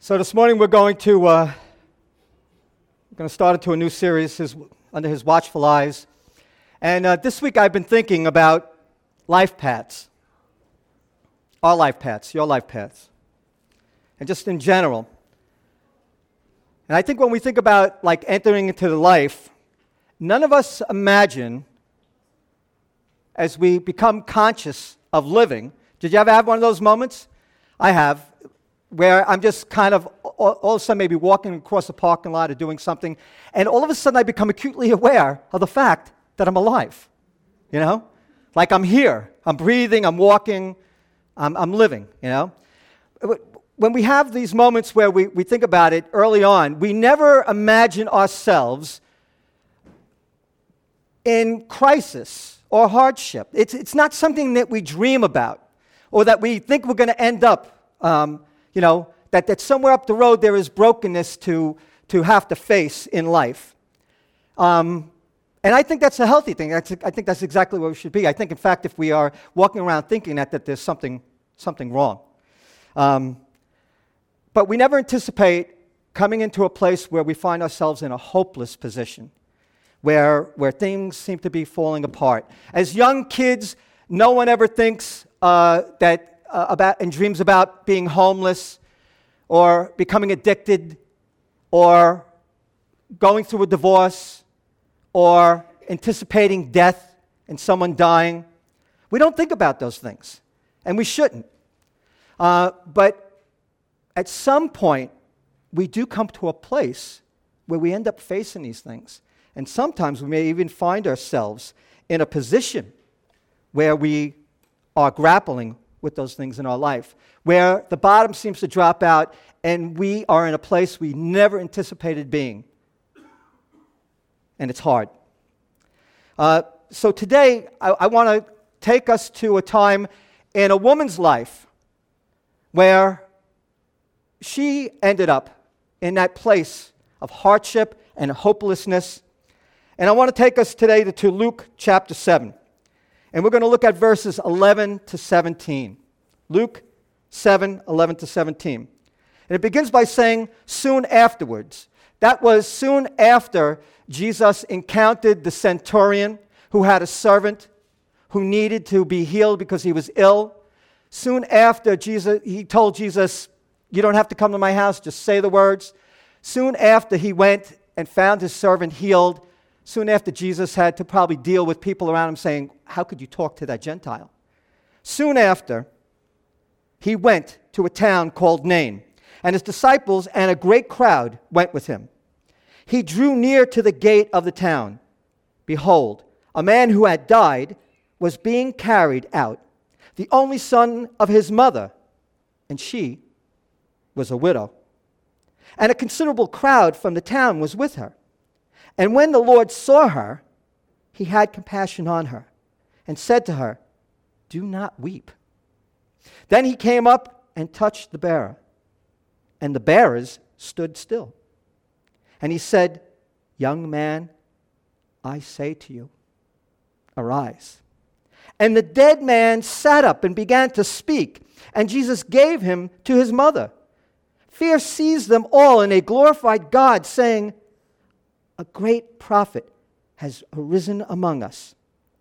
So this morning we're going to start into a new series under His watchful eyes. And this week I've been thinking about life paths. Our life paths, your life paths. And just in general. And I think when we think about like entering into the life, none of us imagine as we become conscious of living. Did you ever have one of those moments? I have. Where I'm just kind of all of a sudden maybe walking across a parking lot or doing something, and all of a sudden I become acutely aware of the fact that I'm alive. You know? Like I'm here, I'm breathing, I'm walking, I'm living, you know? When we have these moments where we think about it early on, we never imagine ourselves in crisis or hardship. It's not something that we dream about or that we think we're going to end up that somewhere up the road there is brokenness to have to face in life. And I think that's a healthy thing. I think that's exactly where we should be. I think, in fact, if we are walking around thinking that there's something wrong. But we never anticipate coming into a place where we find ourselves in a hopeless position, where things seem to be falling apart. As young kids, no one ever thinks about and dreams about being homeless or becoming addicted or going through a divorce or anticipating death and someone dying. We don't think about those things, and we shouldn't. But at some point, we do come to a place where we end up facing these things. And sometimes we may even find ourselves in a position where we are grappling with those things in our life, where the bottom seems to drop out and we are in a place we never anticipated being. And it's hard. So today, I want to take us to a time in a woman's life where she ended up in that place of hardship and hopelessness. And I want to take us today to Luke chapter 7. And we're going to look at verses 11 to 17. Luke 7, 11 to 17. And it begins by saying, soon afterwards. That was soon after Jesus encountered the centurion who had a servant who needed to be healed because he was ill. Soon after, he told Jesus, you don't have to come to my house, just say the words. Soon after he went and found his servant healed, soon after Jesus had to probably deal with people around him saying, how could you talk to that Gentile? Soon after, he went to a town called Nain, and his disciples and a great crowd went with him. He drew near to the gate of the town. Behold, a man who had died was being carried out, the only son of his mother, and she was a widow. And a considerable crowd from the town was with her. And when the Lord saw her, he had compassion on her and said to her, do not weep. Then he came up and touched the bearer, and the bearers stood still. And he said, young man, I say to you, arise. And the dead man sat up and began to speak, and Jesus gave him to his mother. Fear seized them all, and they glorified God, saying, a great prophet has arisen among us,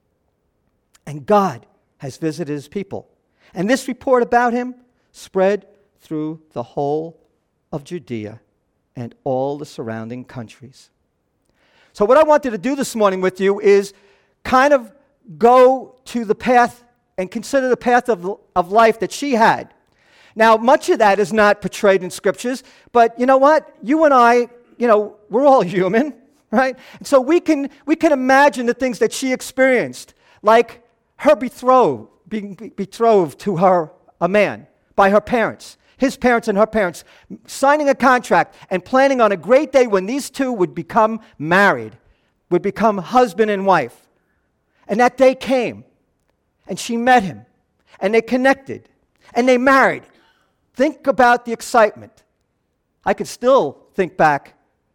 and God has visited his people. And this report about him spread through the whole of Judea and all the surrounding countries. So what I wanted to do this morning with you is kind of go to the path and consider the path of life that she had. Now, much of that is not portrayed in scriptures, but you know what? You and I, we're all human, right? And so we can imagine the things that she experienced, like her being betrothed to a man by her parents, his parents and her parents, signing a contract and planning on a great day when these two would become married, would become husband and wife. And that day came, and she met him, and they connected, and they married. Think about the excitement. I could still think back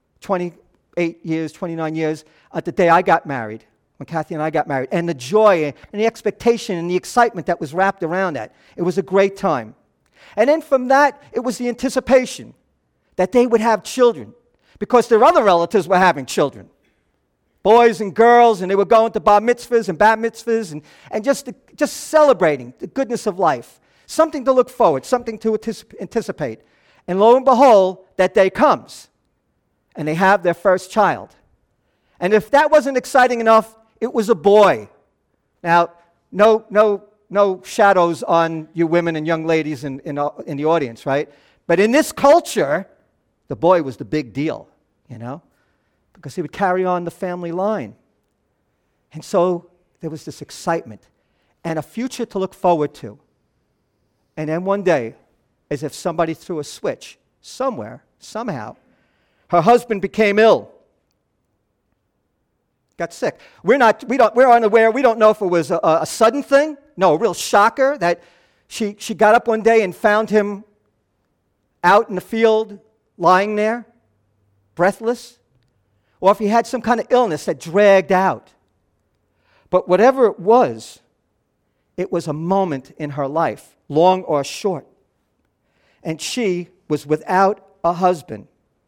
28 years, 29 years at the day I got married, when Kathy and I got married, and the joy and the expectation and the excitement that was wrapped around that. It was a great time. And then from that, it was the anticipation. that they would have children because their other relatives were having children, boys and girls, and they were going to bar mitzvahs and bat mitzvahs and just celebrating the goodness of life, something to look forward, something to anticipate. And lo and behold, that day comes, and they have their first child. And if that wasn't exciting enough, it was a boy. Now, no shadows on you women and young ladies in the audience, right? But in this culture, the boy was the big deal, because he would carry on the family line. And so there was this excitement and a future to look forward to. And then one day, as if somebody threw a switch somewhere, somehow, her husband became ill. Got sick. We're unaware. We don't know if it was a sudden thing. No, a real shocker that she got up one day and found him out in the field, lying there, breathless, or if he had some kind of illness that dragged out. But whatever it was a moment in her life, long or short. And she was without a husband.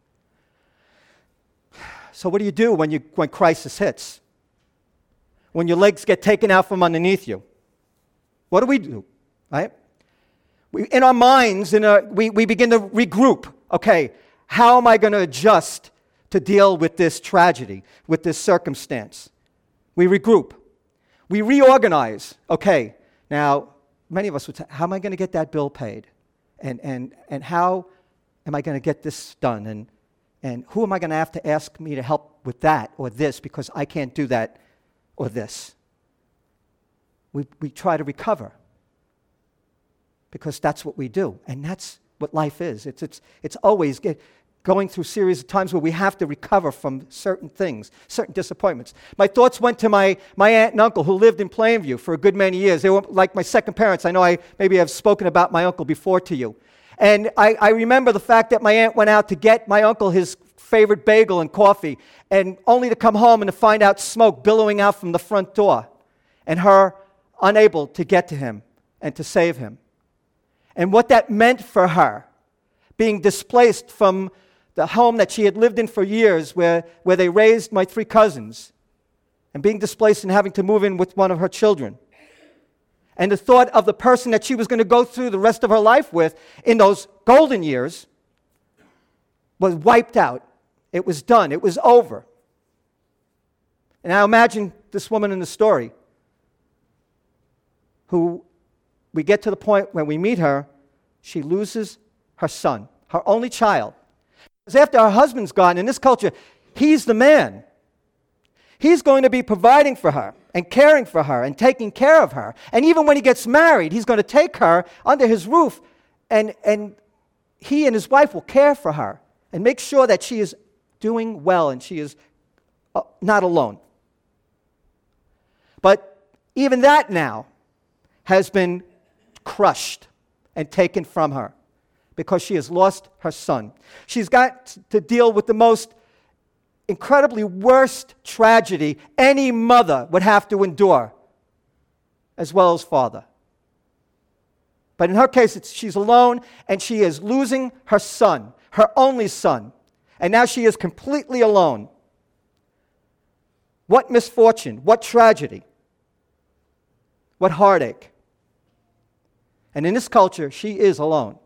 So what do you do when crisis hits? When your legs get taken out from underneath you? What do? Right? In our minds, we begin to regroup. Okay, how am I going to adjust to deal with this tragedy, with this circumstance? We regroup. We reorganize. Okay, now, many of us would say, how am I going to get that bill paid? And how am I going to get this done? And who am I going to have to ask me to help with that or this because I can't do that or this? We try to recover because that's what we do. And that's what life is. It's always going through a series of times where we have to recover from certain things, certain disappointments. My thoughts went to my aunt and uncle who lived in Plainview for a good many years. They were like my second parents. I know I maybe have spoken about my uncle before to you. And I remember the fact that my aunt went out to get my uncle his favorite bagel and coffee, and only to come home and to find out smoke billowing out from the front door, and her unable to get to him and to save him. And what that meant for her, being displaced from the home that she had lived in for years, where they raised my 3 cousins, and being displaced and having to move in with one of her children. And the thought of the person that she was going to go through the rest of her life with in those golden years was wiped out. It was done. It was over. And now imagine this woman in the story who we get to the point when we meet her, she loses her son, her only child. Because after her husband's gone, in this culture, he's the man. He's going to be providing for her and caring for her and taking care of her. And even when he gets married, he's going to take her under his roof, and he and his wife will care for her and make sure that she is doing well and she is not alone. But even that now has been crushed and taken from her because she has lost her son. She's got to deal with the most incredibly worst tragedy any mother would have to endure, as well as father. But in her case, she's alone, and she is losing her son, her only son, and now she is completely alone. What misfortune, what tragedy, what heartache. And in this culture, she is alone,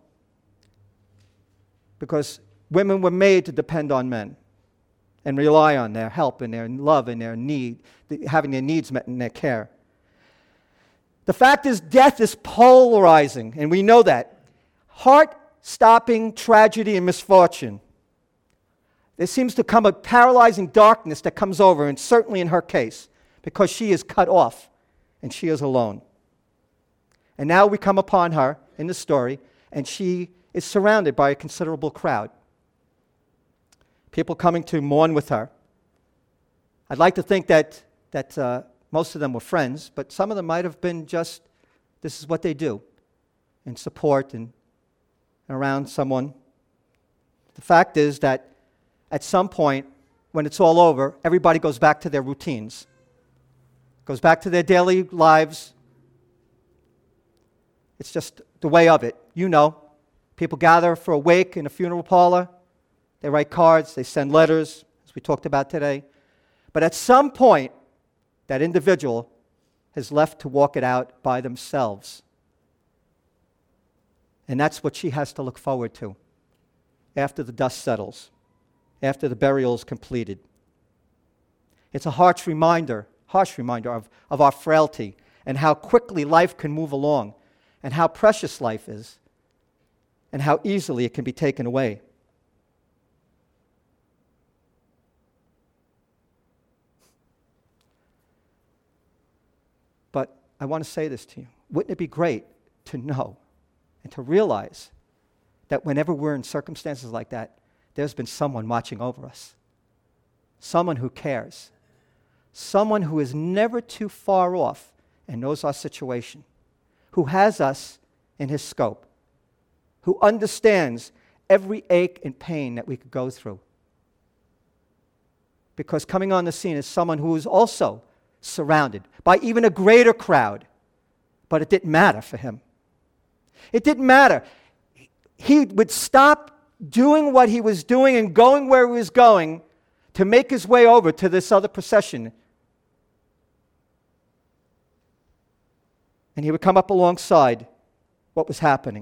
because women were made to depend on men and rely on their help and their love and their need, having their needs met in their care. The fact is, death is polarizing, and we know that. Heart-stopping tragedy and misfortune. There seems to come a paralyzing darkness that comes over, and certainly in her case, because she is cut off and she is alone. And now we come upon her in the story, and she is surrounded by a considerable crowd. People coming to mourn with her. I'd like to think that most of them were friends, but some of them might have been just, this is what they do, in support and around someone. The fact is that at some point, when it's all over, everybody goes back to their routines, goes back to their daily lives. It's just the way of it. You know, people gather for a wake in a funeral parlor, They write cards, they send letters, as we talked about today. But at some point, that individual is left to walk it out by themselves. And that's what she has to look forward to after the dust settles, after the burial is completed. It's a harsh reminder of our frailty and how quickly life can move along and how precious life is and how easily it can be taken away. But I want to say this to you. Wouldn't it be great to know and to realize that whenever we're in circumstances like that, there's been someone watching over us, someone who cares, someone who is never too far off and knows our situation, who has us in his scope, who understands every ache and pain that we could go through. Because coming on the scene is someone who is also surrounded by even a greater crowd, but it didn't matter for him. It didn't matter. He would stop doing what he was doing and going where he was going to make his way over to this other procession. And he would come up alongside what was happening.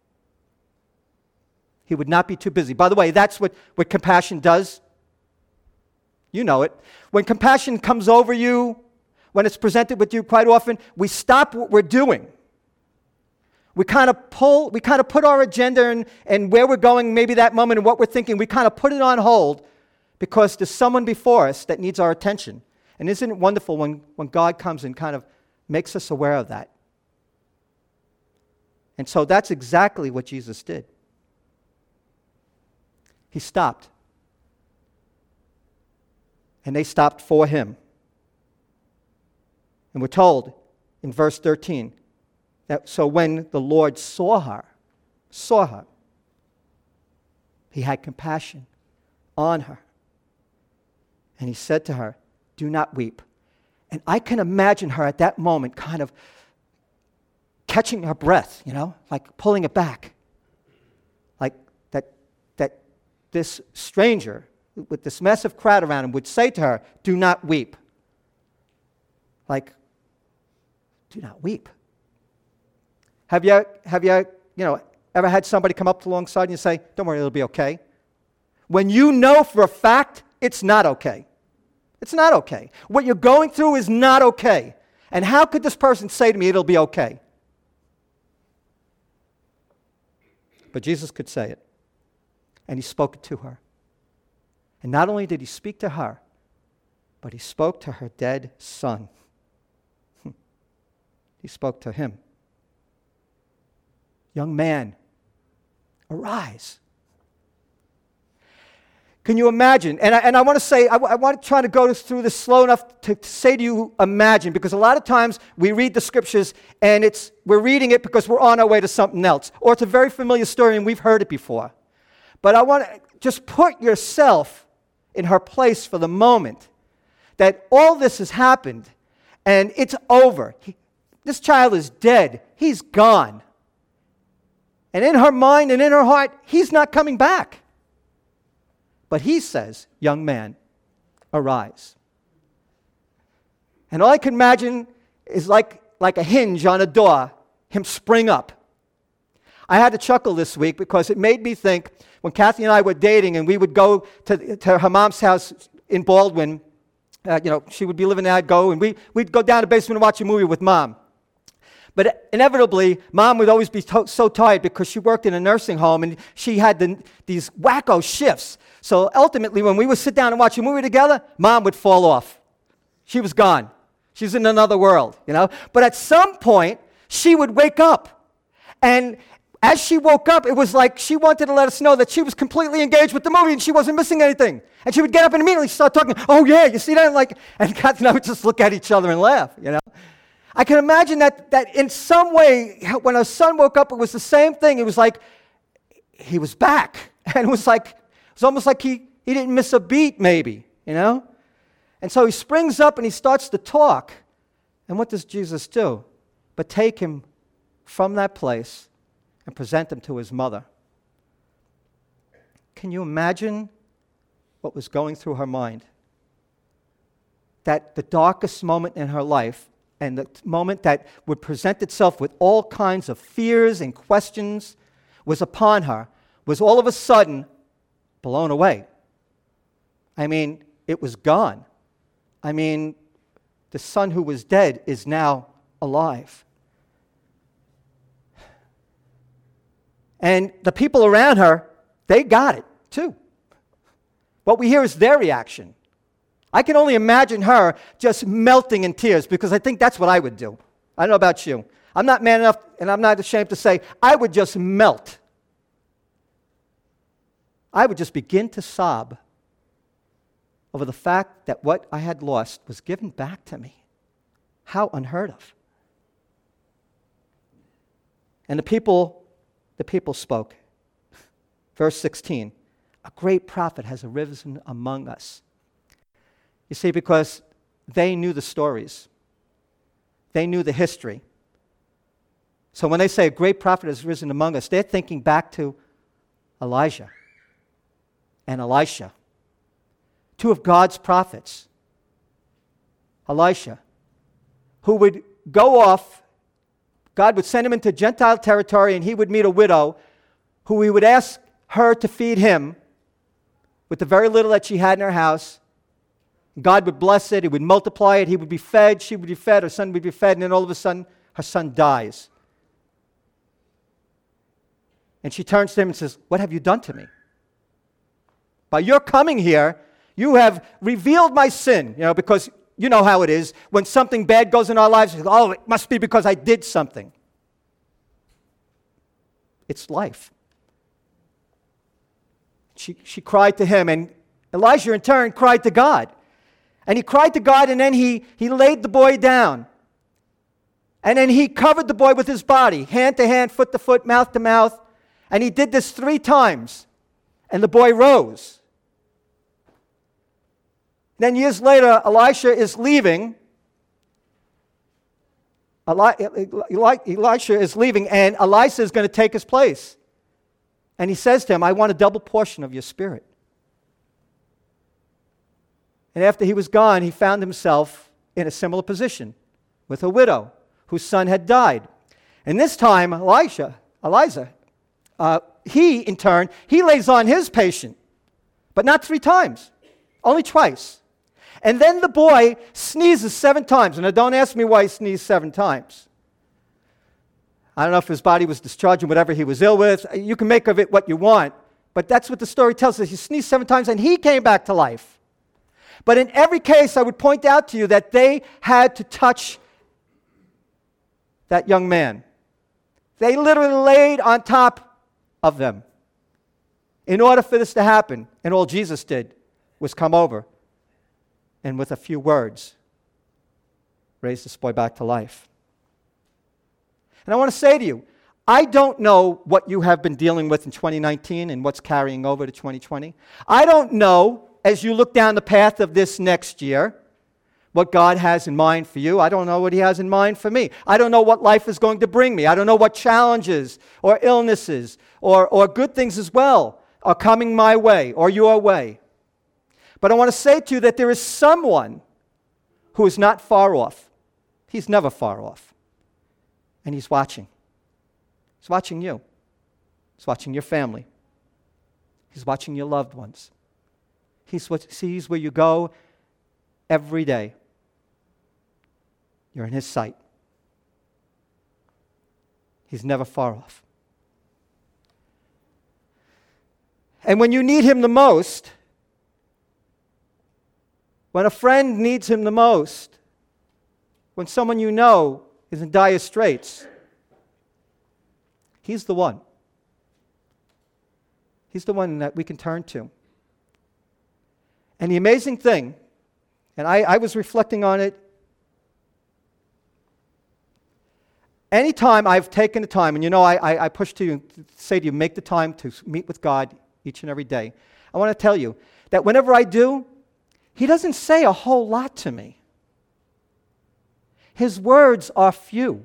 He would not be too busy. By the way, that's what compassion does. You know it. When compassion comes over you, when it's presented with you, quite often, we stop what we're doing. We kind of put our agenda and where we're going, maybe that moment, and what we're thinking, we kind of put it on hold because there's someone before us that needs our attention. And isn't it wonderful when God comes and kind of makes us aware of that? And so that's exactly what Jesus did. He stopped. And they stopped for him. And we're told in verse 13 that so when the Lord saw her, he had compassion on her. And he said to her, "Do not weep." And I can imagine her at that moment kind of catching her breath, like pulling it back. Like that this stranger with this massive crowd around him would say to her, "Do not weep." Like, do not weep. Have you ever had somebody come up alongside you and say, "Don't worry, it'll be okay"? When you know for a fact it's not okay. It's not okay. What you're going through is not okay. And how could this person say to me, "It'll be okay"? But Jesus could say it. And he spoke it to her. And not only did he speak to her, but he spoke to her dead son. He spoke to him. "Young man, arise." Can you imagine? And I want to say, I want to try to go through this slow enough to say to you, imagine, because a lot of times we read the scriptures and we're reading it because we're on our way to something else, or it's a very familiar story and we've heard it before. But I want to just put yourself in her place for the moment that all this has happened and it's over. This child is dead. He's gone. And in her mind and in her heart, he's not coming back. But he says, "Young man, arise." And all I can imagine is like a hinge on a door, him spring up. I had to chuckle this week because it made me think when Kathy and I were dating and we would go to her mom's house in Baldwin, she would be living there, I'd go, and we'd go down to the basement and watch a movie with Mom. But inevitably, Mom would always be so tired because she worked in a nursing home and she had these wacko shifts. So ultimately, when we would sit down and watch a movie together, Mom would fall off. She was gone. She was in another world, But at some point, she would wake up. And as she woke up, it was like she wanted to let us know that she was completely engaged with the movie and she wasn't missing anything. And she would get up and immediately start talking, "Oh yeah, you see that?" And Kathy and I would just look at each other and laugh, I can imagine that in some way, when our son woke up, it was the same thing. It was like he was back. And it was almost like he didn't miss a beat, maybe, And so he springs up and he starts to talk. And what does Jesus do? But take him from that place and present him to his mother. Can you imagine what was going through her mind? That the darkest moment in her life, and the moment that would present itself with all kinds of fears and questions, was upon her, was all of a sudden blown away. I mean, it was gone. I mean, the son who was dead is now alive. And the people around her, they got it too. What we hear is their reaction. I can only imagine her just melting in tears, because I think that's what I would do. I don't know about you. I'm not man enough, and I'm not ashamed to say, I would just melt. I would just begin to sob over the fact that what I had lost was given back to me. How unheard of. And the people spoke. Verse 16, a great prophet has arisen among us. You see, because they knew the stories. They knew the history. So when they say a great prophet has risen among us, they're thinking back to Elijah and Elisha, two of God's prophets. Elisha, who would go off, God would send him into Gentile territory, and he would meet a widow who he would ask her to feed him with the very little that she had in her house. God would bless it, he would multiply it, he would be fed, she would be fed, her son would be fed, and then all of a sudden, her son dies. And she turns to him and says, "What have you done to me? By your coming here, you have revealed my sin." Because you know how it is. When something bad goes in our lives, we go, "Oh, it must be because I did something." It's life. She cried to him, and Elijah in turn cried to God. And he cried to God, and then he laid the boy down. And then he covered the boy with his body, hand to hand, foot to foot, mouth to mouth. And he did this 3 times. And the boy rose. Then years later, Elisha is leaving. Elisha is leaving, and Elisha is going to take his place. And he says to him, "I want a double portion of your spirit." And after he was gone, he found himself in a similar position with a widow whose son had died. And this time, Elijah, he in turn, he lays on his patient, but not 3 times, only twice. And then the boy sneezes 7 times. And now don't ask me why he sneezed 7 times. I don't know if his body was discharging whatever he was ill with. You can make of it what you want. But that's what the story tells us. He sneezed 7 times and he came back to life. But in every case, I would point out to you that they had to touch that young man. They literally laid on top of them in order for this to happen. And all Jesus did was come over and with a few words raise this boy back to life. And I want to say to you, I don't know what you have been dealing with in 2019 and what's carrying over to 2020. I don't know, as you look down the path of this next year, what God has in mind for you. I don't know what he has in mind for me. I don't know what life is going to bring me. I don't know what challenges or illnesses or good things as well are coming my way or your way. But I want to say to you that there is someone who is not far off. He's never far off. And he's watching. He's watching you. He's watching your family. He's watching your loved ones. He sees where you go every day. You're in his sight. He's never far off. And when you need him the most, when a friend needs him the most, when someone you know is in dire straits, he's the one. He's the one that we can turn to. And the amazing thing, and I was reflecting on it, anytime I've taken the time, and I push to you, say to you, make the time to meet with God each and every day. I want to tell you that whenever I do, he doesn't say a whole lot to me. His words are few,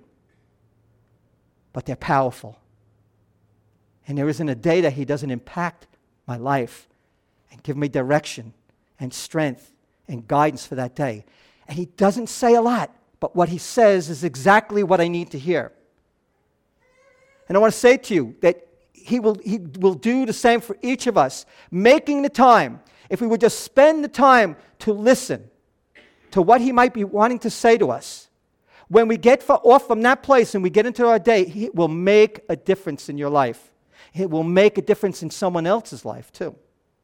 but they're powerful. And there isn't a day that he doesn't impact my life and give me direction and strength and guidance for that day. And he doesn't say a lot, but what he says is exactly what I need to hear. And I want to say to you that he will do the same for each of us, making the time. If we would just spend the time to listen to what he might be wanting to say to us, when we get off from that place and we get into our day, it will make a difference in your life. It will make a difference in someone else's life too.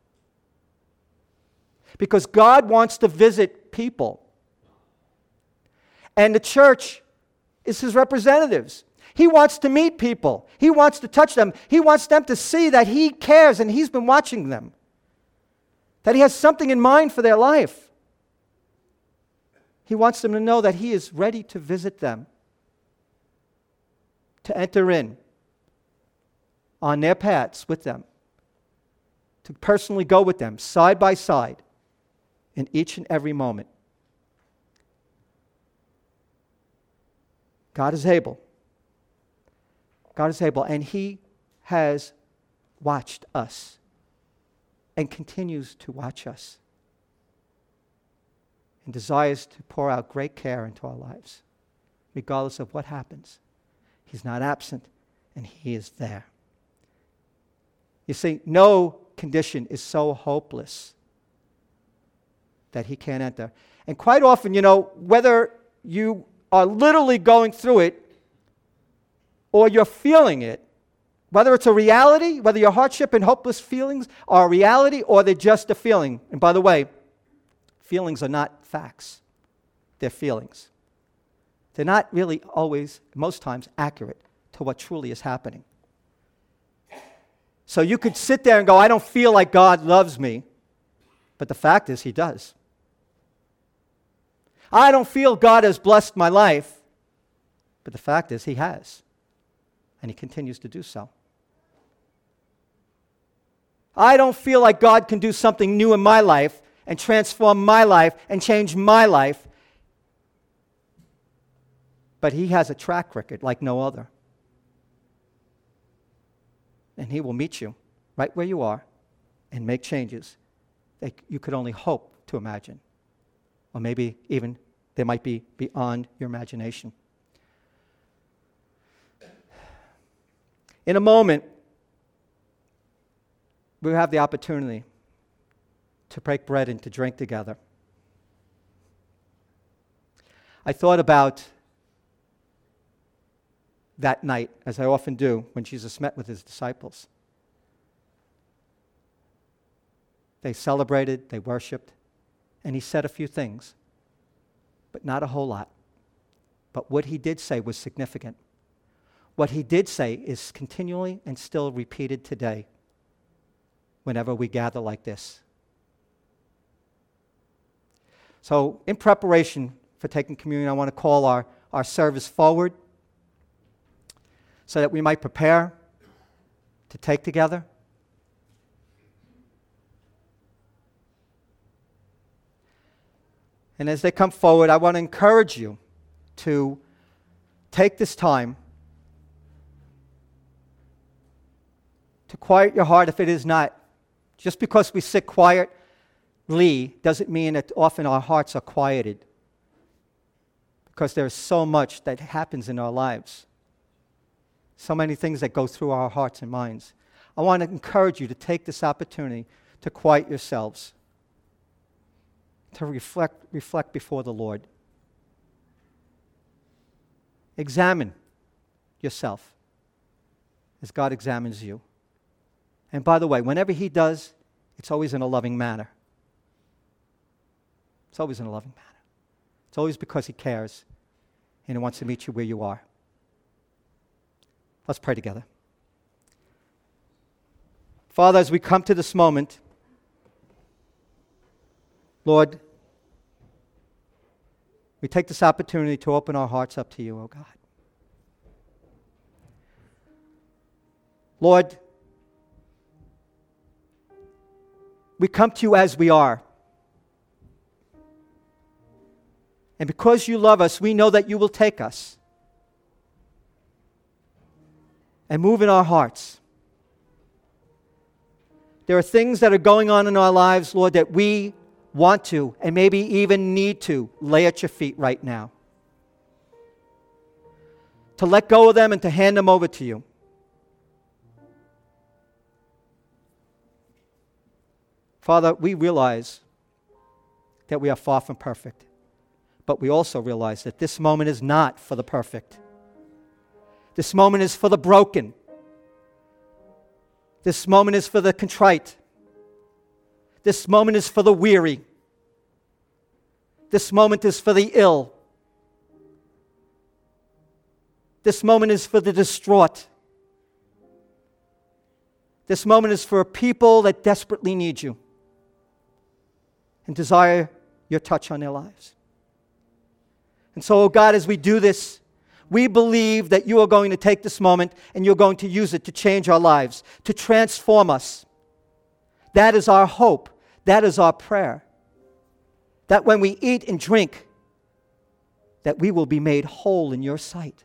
Because God wants to visit people. And the church is his representatives. He wants to meet people. He wants to touch them. He wants them to see that he cares and he's been watching them. That he has something in mind for their life. He wants them to know that he is ready to visit them, to enter in on their paths with them, to personally go with them side by side in each and every moment. God is able. God is able, and he has watched us and continues to watch us and desires to pour out great care into our lives, regardless of what happens. He's not absent, and he is there. You see, no condition is so hopeless that he can't enter. And quite often, whether you are literally going through it or you're feeling it, whether it's a reality, whether your hardship and hopeless feelings are a reality or they're just a feeling. And by the way, feelings are not facts. They're feelings. They're not really always, most times, accurate to what truly is happening. So you could sit there and go, I don't feel like God loves me. But the fact is, he does. I don't feel God has blessed my life. But the fact is, he has. And he continues to do so. I don't feel like God can do something new in my life and transform my life and change my life. But he has a track record like no other. And he will meet you right where you are and make changes that you could only hope to imagine. Or maybe even they might be beyond your imagination. In a moment, we have the opportunity to break bread and to drink together. I thought about that night, as I often do, when Jesus met with his disciples. They celebrated, they worshiped, and he said a few things, but not a whole lot. But what he did say was significant. What he did say is continually and still repeated today whenever we gather like this. So in preparation for taking communion, I want to call our service forward so that we might prepare to take together. And as they come forward, I want to encourage you to take this time to quiet your heart if it is not. Just because we sit quietly doesn't mean that often our hearts are quieted, because there's so much that happens in our lives. So many things that go through our hearts and minds. I want to encourage you to take this opportunity to quiet yourselves, to reflect before the Lord. Examine yourself as God examines you. And by the way, whenever he does, it's always in a loving manner. It's always in a loving manner. It's always because he cares and he wants to meet you where you are. Let's pray together. Father, as we come to this moment, Lord, we take this opportunity to open our hearts up to you, oh God. Lord, we come to you as we are. And because you love us, we know that you will take us and move in our hearts. There are things that are going on in our lives, Lord, that we want to and maybe even need to lay at your feet right now. To let go of them and to hand them over to you. Father, we realize that we are far from perfect, but we also realize that this moment is not for the perfect. This moment is for the broken. This moment is for the contrite. This moment is for the weary. This moment is for the ill. This moment is for the distraught. This moment is for people that desperately need you and desire your touch on their lives. And so, oh God, as we do this, we believe that you are going to take this moment and you're going to use it to change our lives, to transform us. That is our hope. That is our prayer. That when we eat and drink, that we will be made whole in your sight.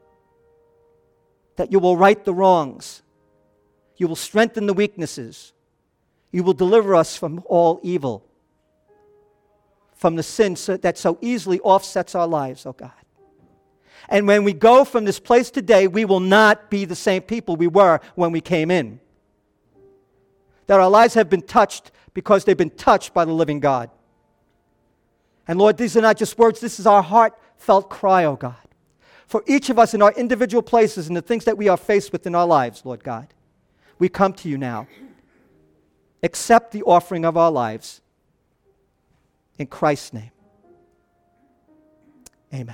That you will right the wrongs. You will strengthen the weaknesses. You will deliver us from all evil, from the sin that so easily offsets our lives, oh God. And when we go from this place today, we will not be the same people we were when we came in. That our lives have been touched because they've been touched by the living God. And Lord, these are not just words, this is our heartfelt cry, oh God. For each of us in our individual places and the things that we are faced with in our lives, Lord God, we come to you now. Accept the offering of our lives. In Christ's name, amen.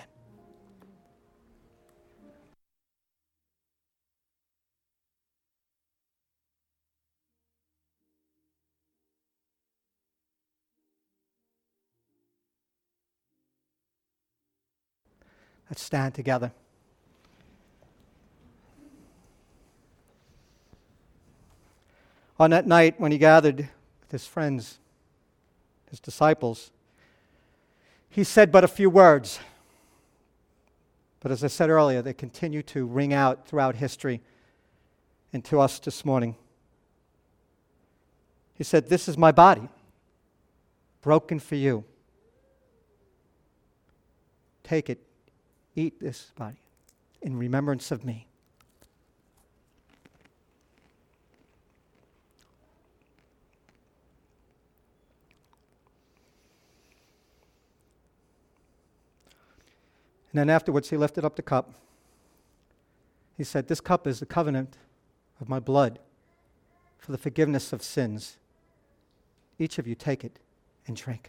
Let's stand together. On that night when he gathered with his friends, his disciples, he said but a few words. But as I said earlier, they continue to ring out throughout history and to us this morning. He said, "This is my body, broken for you. Take it, eat this body in remembrance of me." And then afterwards, he lifted up the cup. He said, "This cup is the covenant of my blood for the forgiveness of sins. Each of you take it and drink."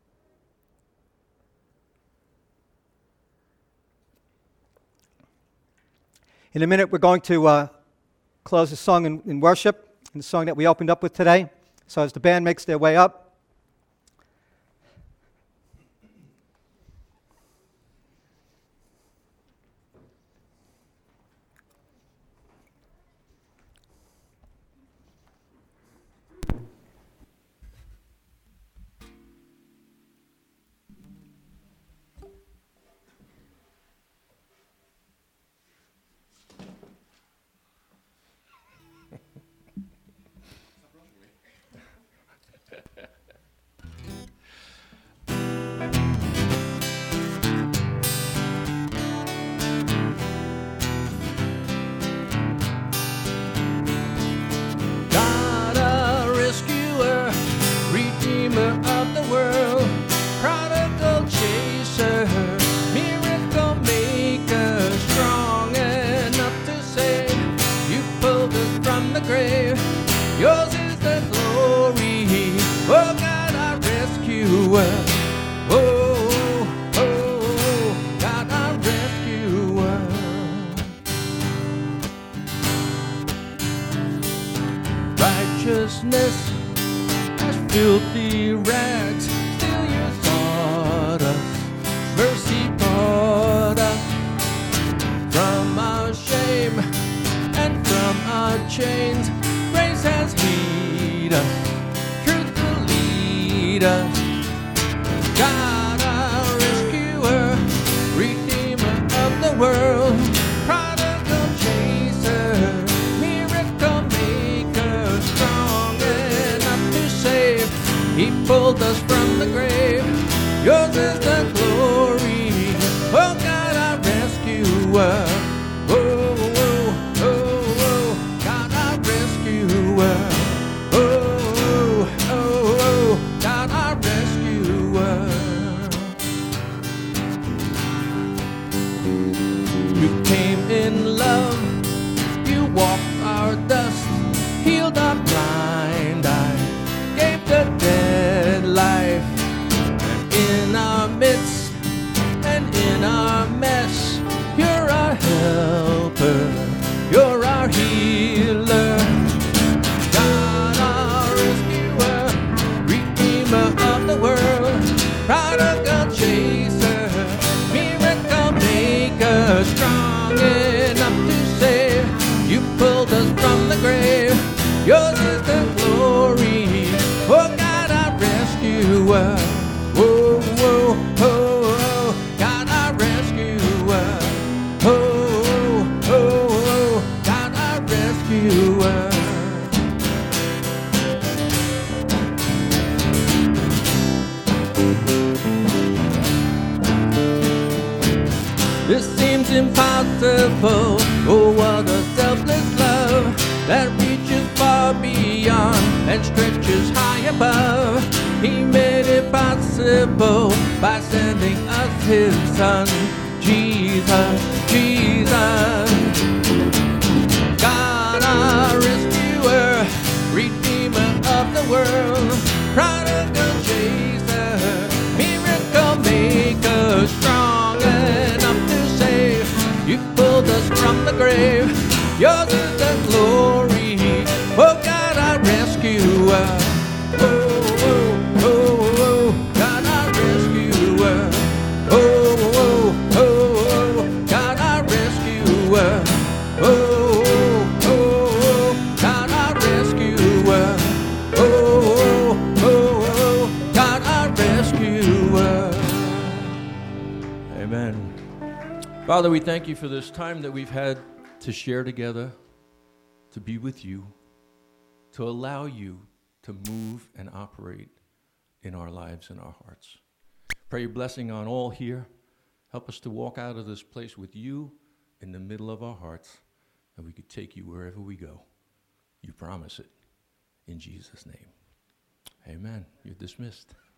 In a minute, we're going to close the song in worship, in the song that we opened up with today. So as the band makes their way up, righteousness as filthy rags. Still you sought us, mercy brought us from our shame and from our chains. Grace has freed us, truth will lead us. God our rescuer, redeemer of the world, prodigal chaser, miracle maker, strong and He pulled us from the grave. Yours is the glory. Oh God, our rescuer. Oh, oh, oh, oh, God, our rescuer. Oh, oh, oh, God, our rescuer. You came in love. You walked our dust, healed our blind eye, gave the dead life. And in our midst and in our mess, you're our helper, you're our healer. God, our rescuer, redeemer of the world, prodigal chaser, miracle maker, strong enough to save. You pulled us from the grave. Yours is the glory. Oh God, our rescuer. Oh, oh, oh, oh, God, our rescuer. Oh, oh, oh, God, our rescuer. This seems impossible. Oh, what a selfless love that reaches far beyond and stretches high above. He made it possible by sending us His Son, Jesus, Jesus. God, our rescuer, redeemer of the world, prodigal chaser, miracle maker, strong enough to save. You pulled us from the grave. Yours is the glory. Oh God, our rescuer. Oh, oh, oh, oh, God, our rescuer. Oh, oh, oh, oh, God, our rescuer. Oh, oh, oh, oh, God, our rescuer. Oh, oh, oh, oh, God, our rescuer. Amen. Father, we thank you for this time that we've had to share together, to be with you, to allow you to move and operate in our lives and our hearts. Pray your blessing on all here. Help us to walk out of this place with you in the middle of our hearts, and we could take you wherever we go. You promise it. In Jesus' name. Amen. You're dismissed.